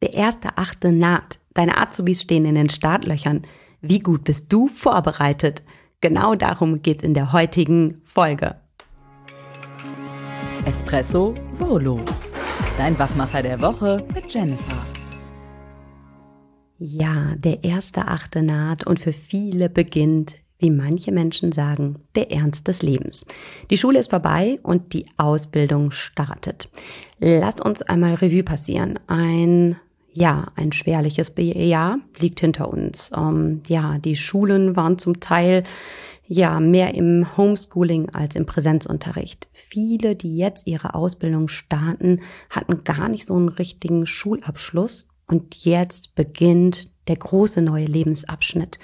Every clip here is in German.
Der 1.8. naht. Deine Azubis stehen in den Startlöchern. Wie gut bist du vorbereitet? Genau darum geht's in der heutigen Folge. Espresso Solo. Dein Wachmacher der Woche mit Jennifer. Ja, der 1.8. naht und für viele beginnt, wie manche Menschen sagen, der Ernst des Lebens. Die Schule ist vorbei und die Ausbildung startet. Lass uns einmal Revue passieren. Ein schwerliches Jahr liegt hinter uns. Die Schulen waren zum Teil mehr im Homeschooling als im Präsenzunterricht. Viele, die jetzt ihre Ausbildung starten, hatten gar nicht so einen richtigen Schulabschluss und jetzt beginnt der große neue Lebensabschnitt.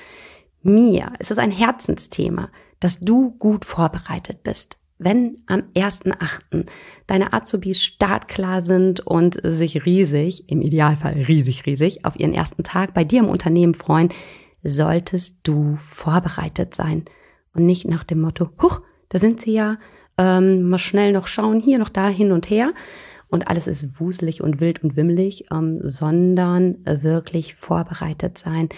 Mir ist es ein Herzensthema, dass du gut vorbereitet bist. Wenn am 1.8. deine Azubis startklar sind und sich riesig, im Idealfall riesig, auf ihren ersten Tag bei dir im Unternehmen freuen, solltest du vorbereitet sein. Und nicht nach dem Motto, huch, da sind sie ja, mal schnell noch schauen, hier noch da, hin und her. Und alles ist wuselig und wild und wimmelig, sondern wirklich vorbereitet sein.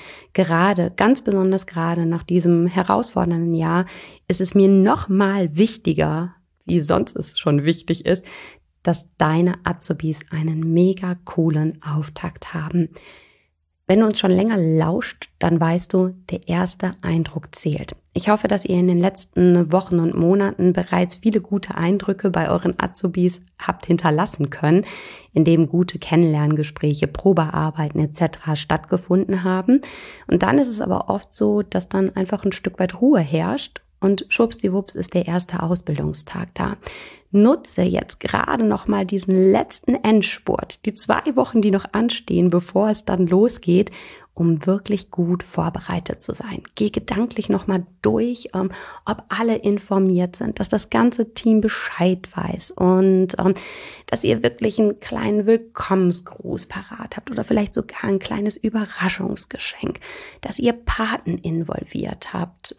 Ganz besonders gerade nach diesem herausfordernden Jahr, ist es mir noch mal wichtiger, wie sonst es schon wichtig ist, dass deine Azubis einen mega coolen Auftakt haben. Wenn du uns schon länger lauscht, dann weißt du, der erste Eindruck zählt. Ich hoffe, dass ihr in den letzten Wochen und Monaten bereits viele gute Eindrücke bei euren Azubis habt hinterlassen können, indem gute Kennenlerngespräche, Probearbeiten etc. stattgefunden haben. Und dann ist es aber oft so, dass dann einfach ein Stück weit Ruhe herrscht und schwuppsdiwupps ist der erste Ausbildungstag da. Nutze jetzt gerade noch mal diesen letzten Endspurt, die 2 Wochen, die noch anstehen, bevor es dann losgeht, um wirklich gut vorbereitet zu sein. Geh gedanklich noch mal durch, ob alle informiert sind, dass das ganze Team Bescheid weiß und dass ihr wirklich einen kleinen Willkommensgruß parat habt oder vielleicht sogar ein kleines Überraschungsgeschenk, dass ihr Paten involviert habt,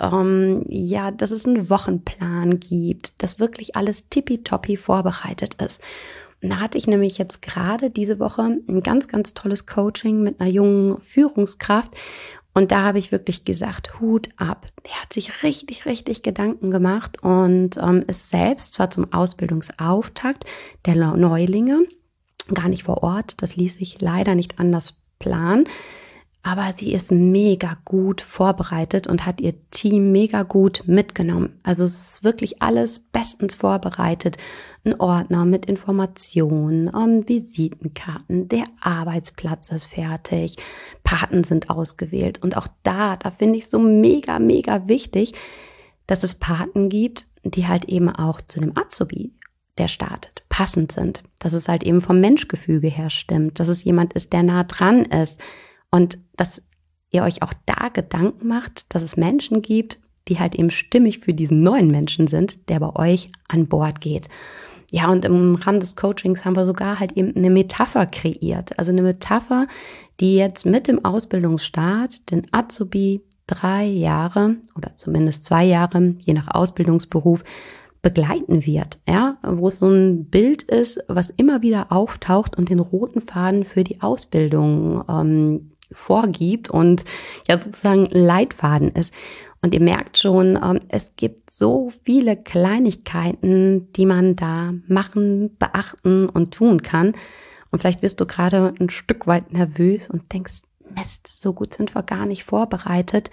dass es einen Wochenplan gibt, dass wirklich alles tippitoppi vorbereitet ist. Da hatte ich nämlich jetzt gerade diese Woche ein ganz, ganz tolles Coaching mit einer jungen Führungskraft. Und da habe ich wirklich gesagt, Hut ab. Der hat sich richtig, richtig Gedanken gemacht und ist selbst zwar zum Ausbildungsauftakt der Neulinge gar nicht vor Ort. Das ließ sich leider nicht anders planen. Aber sie ist mega gut vorbereitet und hat ihr Team mega gut mitgenommen. Also es ist wirklich alles bestens vorbereitet. Ein Ordner mit Informationen, Visitenkarten, der Arbeitsplatz ist fertig, Paten sind ausgewählt. Und auch da finde ich so mega, mega wichtig, dass es Paten gibt, die halt eben auch zu dem Azubi, der startet, passend sind. Dass es halt eben vom Menschgefüge her stimmt, dass es jemand ist, der nah dran ist. Und dass ihr euch auch da Gedanken macht, dass es Menschen gibt, die halt eben stimmig für diesen neuen Menschen sind, der bei euch an Bord geht. Ja, und im Rahmen des Coachings haben wir sogar halt eben eine Metapher kreiert. Also eine Metapher, die jetzt mit dem Ausbildungsstart den Azubi 3 Jahre oder zumindest 2 Jahre, je nach Ausbildungsberuf, begleiten wird, ja, wo es so ein Bild ist, was immer wieder auftaucht und den roten Faden für die Ausbildung vorgibt und ja sozusagen Leitfaden ist. Und ihr merkt schon, es gibt so viele Kleinigkeiten, die man da machen, beachten und tun kann. Und vielleicht wirst du gerade ein Stück weit nervös und denkst, Mist, so gut sind wir gar nicht vorbereitet.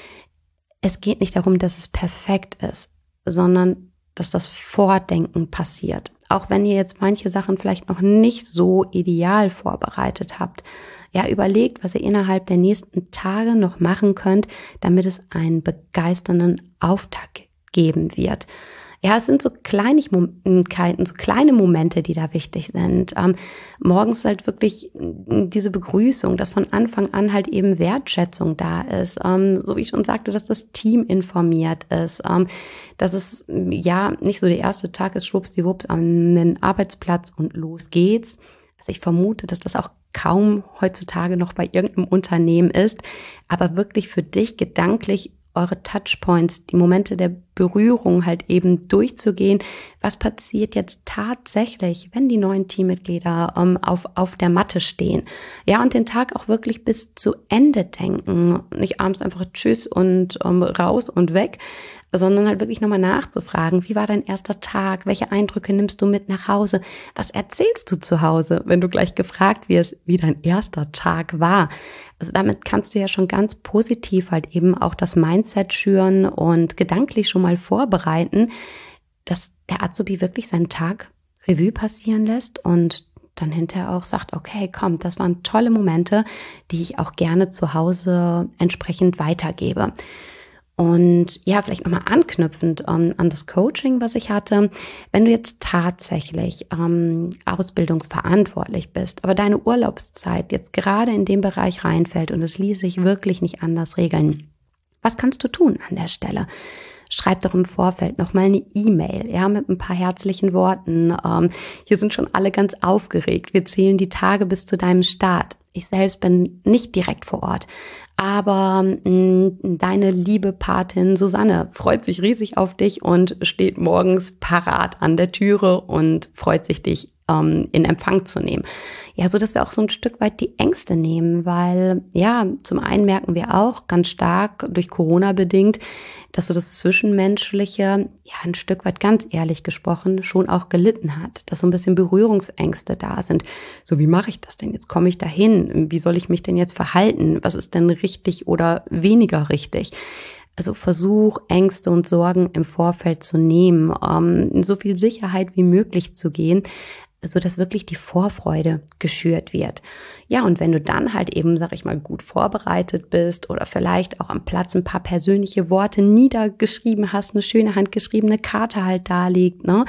Es geht nicht darum, dass es perfekt ist, sondern dass das Vordenken passiert. Auch wenn ihr jetzt manche Sachen vielleicht noch nicht so ideal vorbereitet habt. Ja, überlegt, was ihr innerhalb der nächsten Tage noch machen könnt, damit es einen begeisternden Auftakt geben wird. Ja, es sind so Kleinigkeiten, so kleine Momente, die da wichtig sind. Morgens halt wirklich diese Begrüßung, dass von Anfang an halt eben Wertschätzung da ist. So wie ich schon sagte, dass das Team informiert ist. Dass es ja nicht so der erste Tag ist, schwuppsdiwupps an den Arbeitsplatz und los geht's. Also ich vermute, dass das auch kaum heutzutage noch bei irgendeinem Unternehmen ist, aber wirklich für dich gedanklich eure Touchpoints, die Momente der Berührung halt eben durchzugehen. Was passiert jetzt tatsächlich, wenn die neuen Teammitglieder auf der Matte stehen? Ja, und den Tag auch wirklich bis zu Ende denken. Nicht abends einfach tschüss und raus und weg, sondern halt wirklich nochmal nachzufragen, wie war dein erster Tag? Welche Eindrücke nimmst du mit nach Hause? Was erzählst du zu Hause, wenn du gleich gefragt wirst, wie dein erster Tag war? Also damit kannst du ja schon ganz positiv halt eben auch das Mindset schüren und gedanklich schon mal vorbereiten, dass der Azubi wirklich seinen Tag Revue passieren lässt und dann hinterher auch sagt, okay, komm, das waren tolle Momente, die ich auch gerne zu Hause entsprechend weitergebe. Und ja, vielleicht nochmal anknüpfend an das Coaching, was ich hatte. Wenn du jetzt tatsächlich ausbildungsverantwortlich bist, aber deine Urlaubszeit jetzt gerade in den Bereich reinfällt und es ließ sich wirklich nicht anders regeln, was kannst du tun an der Stelle? Schreib doch im Vorfeld nochmal eine E-Mail, ja, mit ein paar herzlichen Worten. Hier sind schon alle ganz aufgeregt. Wir zählen die Tage bis zu deinem Start. Ich selbst bin nicht direkt vor Ort, aber deine liebe Patin Susanne freut sich riesig auf dich und steht morgens parat an der Türe und freut sich, dich in Empfang zu nehmen. Ja, so dass wir auch so ein Stück weit die Ängste nehmen, weil ja, zum einen merken wir auch ganz stark durch Corona bedingt, dass so das Zwischenmenschliche, ja, ein Stück weit ganz ehrlich gesprochen, schon auch gelitten hat, dass so ein bisschen Berührungsängste da sind. So, wie mache ich das denn? Jetzt komme ich dahin. Wie soll ich mich denn jetzt verhalten? Was ist denn richtig oder weniger richtig? Also versuch, Ängste und Sorgen im Vorfeld zu nehmen, in so viel Sicherheit wie möglich zu gehen, so dass wirklich die Vorfreude geschürt wird. Ja, und wenn du dann halt eben, sag ich mal, gut vorbereitet bist oder vielleicht auch am Platz ein paar persönliche Worte niedergeschrieben hast, eine schöne handgeschriebene Karte halt da liegt, ne?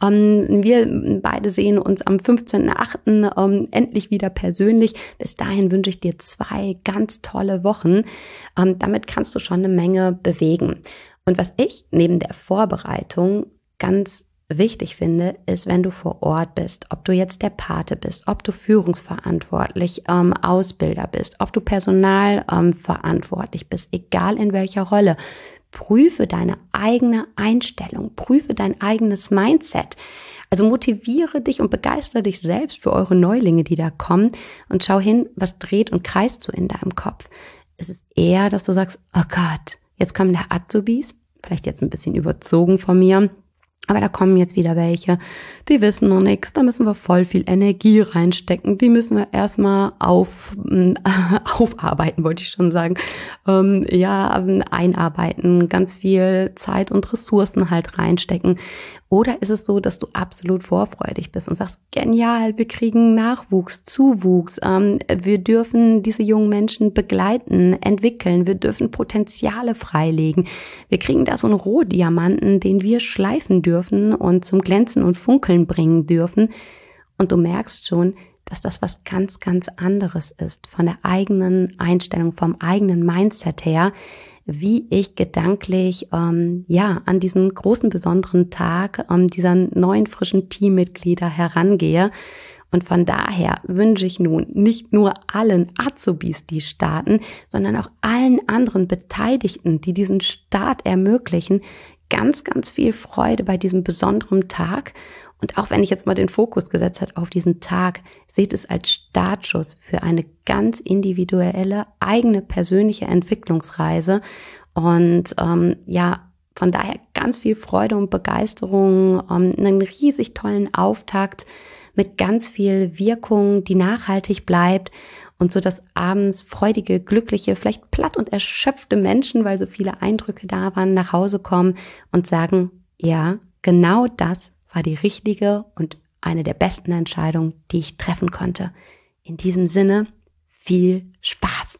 Wir beide sehen uns am 15.8. Endlich wieder persönlich. Bis dahin wünsche ich dir 2 ganz tolle Wochen. Damit kannst du schon eine Menge bewegen. Und was ich neben der Vorbereitung ganz wichtig finde, ist, wenn du vor Ort bist, ob du jetzt der Pate bist, ob du führungsverantwortlich, Ausbilder bist, ob du personalverantwortlich bist, egal in welcher Rolle, prüfe deine eigene Einstellung, prüfe dein eigenes Mindset. Also motiviere dich und begeistere dich selbst für eure Neulinge, die da kommen und schau hin, was dreht und kreist so in deinem Kopf. Es ist eher, dass du sagst, oh Gott, jetzt kommen da Azubis, vielleicht jetzt ein bisschen überzogen von mir, aber da kommen jetzt wieder welche, die wissen noch nichts, da müssen wir voll viel Energie reinstecken, die müssen wir erstmal aufarbeiten, wollte ich schon sagen, einarbeiten, ganz viel Zeit und Ressourcen halt reinstecken. Oder ist es so, dass du absolut vorfreudig bist und sagst, genial, wir kriegen Nachwuchs, Zuwuchs, wir dürfen diese jungen Menschen begleiten, entwickeln, wir dürfen Potenziale freilegen. Wir kriegen da so einen Rohdiamanten, den wir schleifen dürfen und zum Glänzen und Funkeln bringen dürfen. Und du merkst schon, dass das was ganz, ganz anderes ist von der eigenen Einstellung, vom eigenen Mindset her, wie ich gedanklich an diesen großen, besonderen Tag dieser neuen, frischen Teammitglieder herangehe. Und von daher wünsche ich nun nicht nur allen Azubis, die starten, sondern auch allen anderen Beteiligten, die diesen Start ermöglichen, ganz, ganz viel Freude bei diesem besonderen Tag. Und auch wenn ich jetzt mal den Fokus gesetzt habe auf diesen Tag, seht es als Startschuss für eine ganz individuelle, eigene persönliche Entwicklungsreise. Und von daher ganz viel Freude und Begeisterung, einen riesig tollen Auftakt mit ganz viel Wirkung, die nachhaltig bleibt. Und so, dass abends freudige, glückliche, vielleicht platt und erschöpfte Menschen, weil so viele Eindrücke da waren, nach Hause kommen und sagen, ja, genau das war die richtige und eine der besten Entscheidungen, die ich treffen konnte. In diesem Sinne, viel Spaß!